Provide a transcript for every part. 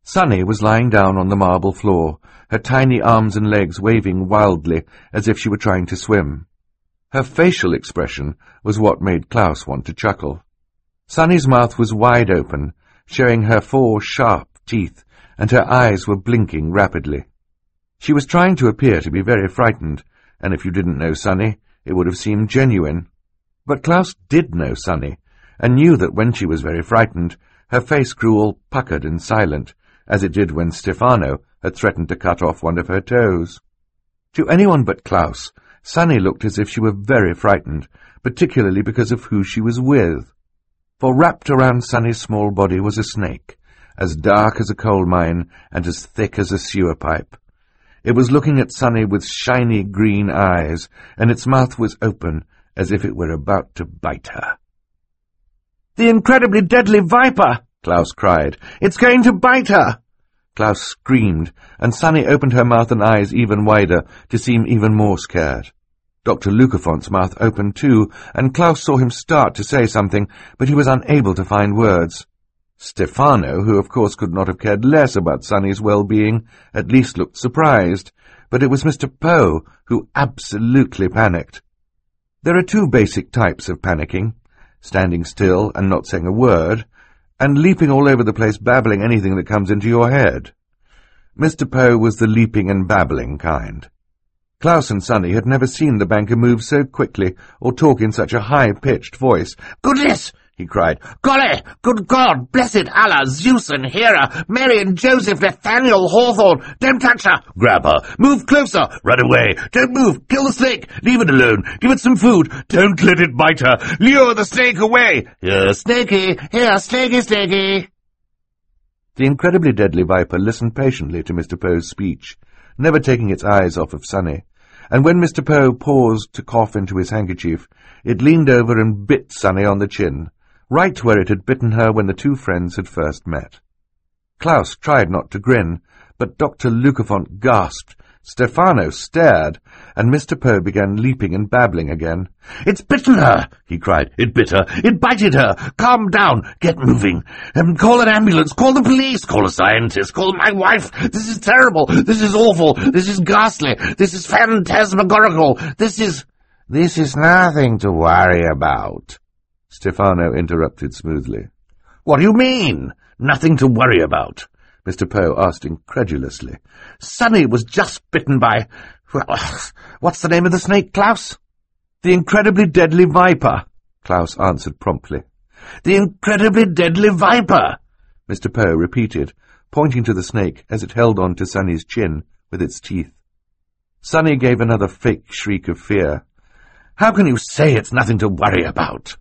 Sunny was lying down on the marble floor, her tiny arms and legs waving wildly as if she were trying to swim. Her facial expression was what made Klaus want to chuckle. Sunny's mouth was wide open, showing her 4 sharp teeth, and her eyes were blinking rapidly. She was trying to appear to be very frightened, and if you didn't know Sunny, it would have seemed genuine. But Klaus did know Sunny, and knew that when she was very frightened, her face grew all puckered and silent, as it did when Stefano had threatened to cut off one of her toes. To anyone but Klaus, Sunny looked as if she were very frightened, particularly because of who she was with. For wrapped around Sunny's small body was a snake, as dark as a coal mine and as thick as a sewer pipe. It was looking at Sunny with shiny green eyes, and its mouth was open as if it were about to bite her. "The incredibly deadly viper!" Klaus cried. "It's going to bite her!" Klaus screamed, and Sunny opened her mouth and eyes even wider to seem even more scared. Dr. Lucafont's mouth opened too, and Klaus saw him start to say something, but he was unable to find words. Stefano, who of course could not have cared less about Sunny's well-being, at least looked surprised, but it was Mr. Poe who absolutely panicked. There are 2 basic types of panicking: standing still and not saying a word, and leaping all over the place babbling anything that comes into your head. Mr. Poe was the leaping and babbling kind. Klaus and Sunny had never seen the banker move so quickly or talk in such a high-pitched voice. "Goodness!" he cried. "Golly! Good God! Blessed Allah! Zeus and Hera! Mary and Joseph! Nathaniel Hawthorne! Don't touch her! Grab her! Move closer! Run away! Don't move! Kill the snake! Leave it alone! Give it some food! Don't let it bite her! Lure the snake away! Here, Snakey! Here, Snakey, Snakey!" The incredibly deadly viper listened patiently to Mr. Poe's speech, never taking its eyes off of Sunny, and when Mr. Poe paused to cough into his handkerchief, it leaned over and bit Sunny on the chin, right where it had bitten her when the 2 friends had first met. Klaus tried not to grin, but Dr. Lucafont gasped, Stefano stared, and Mr. Poe began leaping and babbling again. "It's bitten her!" he cried. "It bit her! It bited her! Calm down! Get moving! Call an ambulance! Call the police! Call a scientist! Call my wife! This is terrible! This is awful! This is ghastly! This is phantasmagorical! This is nothing to worry about," Stefano interrupted smoothly. "What do you mean, nothing to worry about?" Mr. Poe asked incredulously. "Sunny was just bitten by... Well, what's the name of the snake, Klaus?" "The incredibly deadly viper," Klaus answered promptly. "The incredibly deadly viper," Mr. Poe repeated, pointing to the snake as it held on to Sunny's chin with its teeth. Sunny gave another fake shriek of fear. "How can you say it's nothing to worry about?"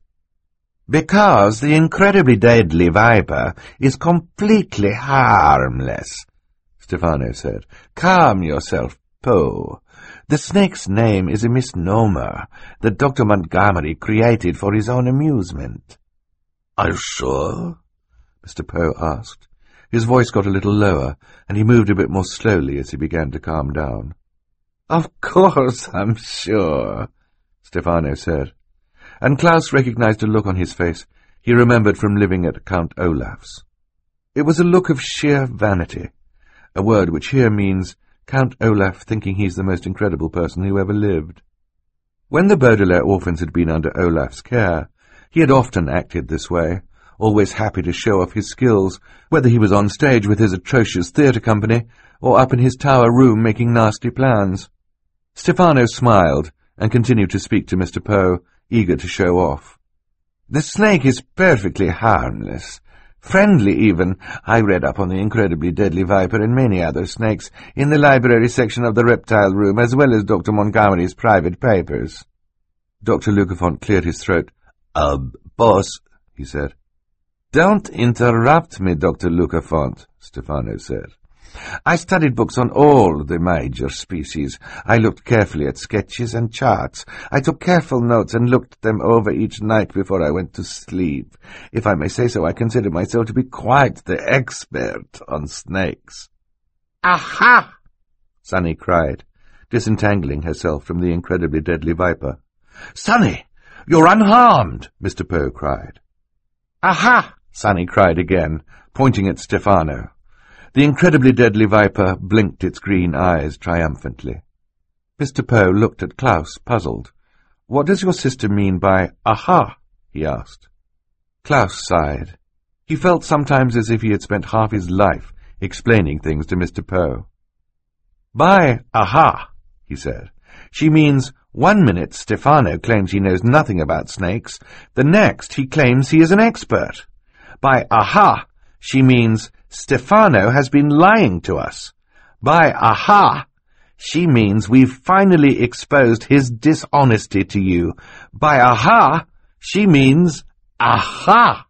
"Because the incredibly deadly viper is completely harmless," Stefano said. "Calm yourself, Poe. The snake's name is a misnomer that Dr. Montgomery created for his own amusement." "Are you sure?" Mr. Poe asked. His voice got a little lower, and he moved a bit more slowly as he began to calm down. "Of course I'm sure," Stefano said. And Klaus recognized a look on his face he remembered from living at Count Olaf's. It was a look of sheer vanity, a word which here means Count Olaf thinking he's the most incredible person who ever lived. When the Baudelaire orphans had been under Olaf's care, he had often acted this way, always happy to show off his skills, whether he was on stage with his atrocious theatre company or up in his tower room making nasty plans. Stefano smiled and continued to speak to Mr. Poe, eager to show off. "The snake is perfectly harmless. Friendly, even. I read up on the incredibly deadly viper and many other snakes in the library section of the reptile room, as well as Dr. Montgomery's private papers." Dr. Lucafont cleared his throat. Boss," he said. "Don't interrupt me, Dr. Lucafont," Stefano said. "I studied books on all the major species. I looked carefully at sketches and charts. I took careful notes and looked them over each night before I went to sleep. If I may say so, I consider myself to be quite the expert on snakes." "Aha!" Sunny cried, disentangling herself from the incredibly deadly viper. "Sunny, you're unharmed!" Mr. Poe cried. "Aha!" Sunny cried again, pointing at Stefano. The incredibly deadly viper blinked its green eyes triumphantly. Mr. Poe looked at Klaus, puzzled. "What does your sister mean by aha?" he asked. Klaus sighed. He felt sometimes as if he had spent half his life explaining things to Mr. Poe. "By aha," he said, "she means 1 minute Stefano claims he knows nothing about snakes, the next he claims he is an expert. By aha, she means Stefano has been lying to us. By aha, she means we've finally exposed his dishonesty to you. By aha, she means aha."